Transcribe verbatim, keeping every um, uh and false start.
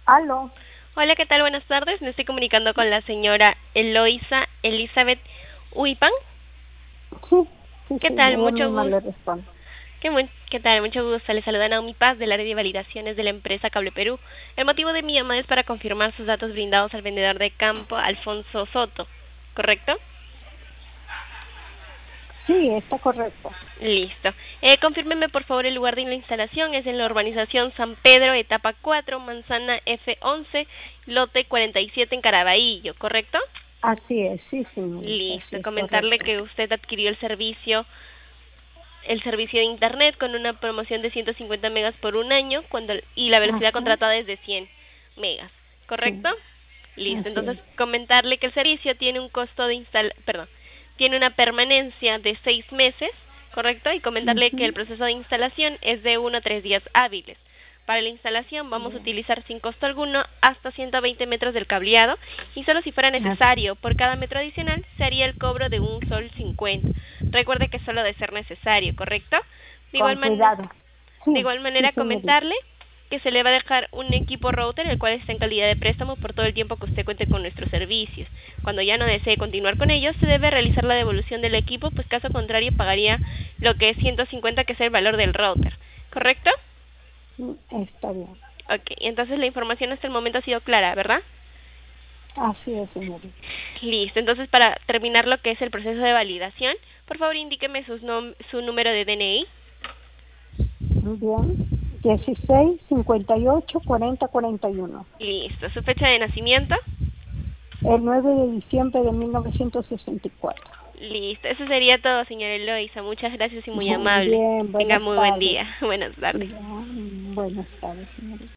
Aló. Hola, ¿qué tal? Buenas tardes. Me estoy comunicando con la señora Eloisa Elizabeth Uipan. Sí, sí, ¿Qué sí, tal? ella Mucho misma gusto. le responde. ¿Qué, mu- ¿Qué tal? Mucho gusto. Le saluda Naomi Paz del área de validaciones de la empresa Cable Perú. El motivo de mi llamada es para confirmar sus datos brindados al vendedor de campo, Alfonso Soto. ¿Correcto? Sí, está correcto. Listo. Eh, confírmeme por favor el lugar de la instalación. Es en la urbanización San Pedro, etapa cuatro, manzana F once, lote cuarenta y siete en Caraballo, ¿correcto? Así es, sí, señorita, sí Listo, es comentarle correcto. que usted adquirió el servicio, el servicio de internet con una promoción de ciento cincuenta megas por un año cuando y la velocidad Ajá, contratada es de cien megas, ¿correcto? sí, Listo, así entonces es. comentarle que el servicio tiene un costo de instala, perdón, tiene una permanencia de seis meses, ¿correcto? Y comentarle que el Ujú, proceso de instalación es de uno a tres días hábiles. Para la instalación vamos a bien, utilizar sin costo alguno hasta ciento veinte metros del cableado y solo si fuera así, necesario por cada metro adicional se haría el cobro de un sol cincuenta. Recuerde que solo de ser necesario, ¿correcto? De igual con manera, cuidado. de Sí, igual sí, manera señorita. comentarle que se le va a dejar un equipo router el cual está en calidad de préstamo por todo el tiempo que usted cuente con nuestros servicios. Cuando ya no desee continuar con ellos, se debe realizar la devolución del equipo, pues caso contrario pagaría lo que es ciento cincuenta, que es el valor del router. ¿Correcto? Mm, está bien. Ok, entonces la información hasta el momento ha sido clara, ¿verdad? Así es, señorita. Listo, entonces para terminar lo que es el proceso de validación, por favor indíqueme sus nom su número de D N I. Bien. Dieciséis cincuenta y ocho cuarenta cuarenta y uno. Listo, su fecha de nacimiento. El nueve de diciembre de mil novecientos sesenta y cuatro. Listo, eso sería todo, señora Eloisa. Muchas gracias y muy amable. Bien, Tenga buenas muy buen tardes. día. Buenas tardes. Ya, buenas tardes, señorita.